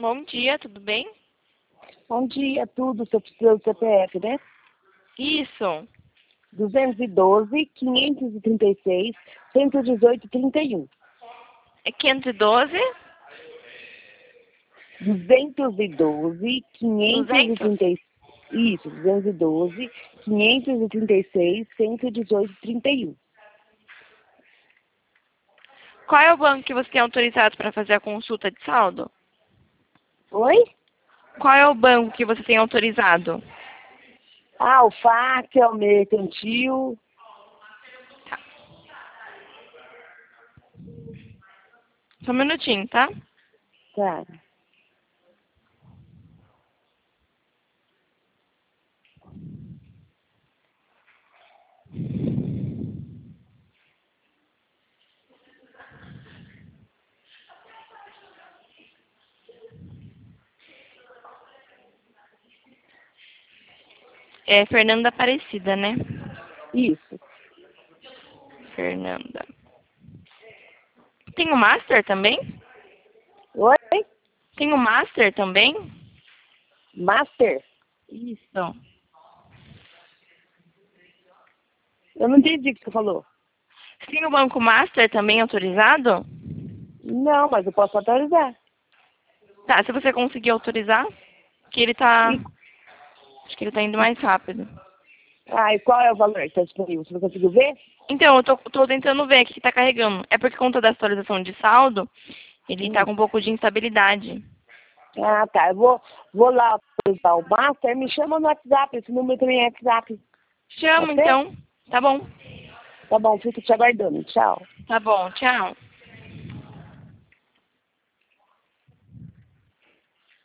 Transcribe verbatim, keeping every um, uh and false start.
Bom dia, tudo bem? Bom dia, tudo. Você precisa do C P F, né? Isso. duzentos e doze, quinhentos e trinta e seis, cento e dezoito, trinta e um. É quinhentos e doze? duzentos e doze, quinhentos e duzentos? trinta e seis. Isso, duzentos e doze, quinhentos e trinta e seis, cento e dezoito, trinta e um. Qual é o banco que você tem autorizado para fazer a consulta de saldo? Oi? Qual é o banco que você tem autorizado? Ah, o F A C, o Mercantil. Só um minutinho, tá? Tá. É Fernanda Aparecida, né? Isso. Fernanda. Tem o Master também? Oi? Tem o Master também? Master? Isso. Eu não entendi o que você falou. Tem o Banco Master também autorizado? Não, mas eu posso autorizar. Tá, se você conseguir autorizar, que ele tá... E, Acho que ele tá indo mais rápido. ah, e qual é o valor que está disponível? Você não conseguiu ver? Então, eu tô, tô tentando ver aqui que tá carregando. É porque conta da atualização de saldo, ele tá Hum. com um pouco de instabilidade. Ah, tá. Eu vou, vou lá autorizar o Master. Me chama no WhatsApp. Esse número também é WhatsApp. Chama, Pode ser? então. Tá bom. Tá bom, fico te aguardando. Tchau. Tá bom, tchau.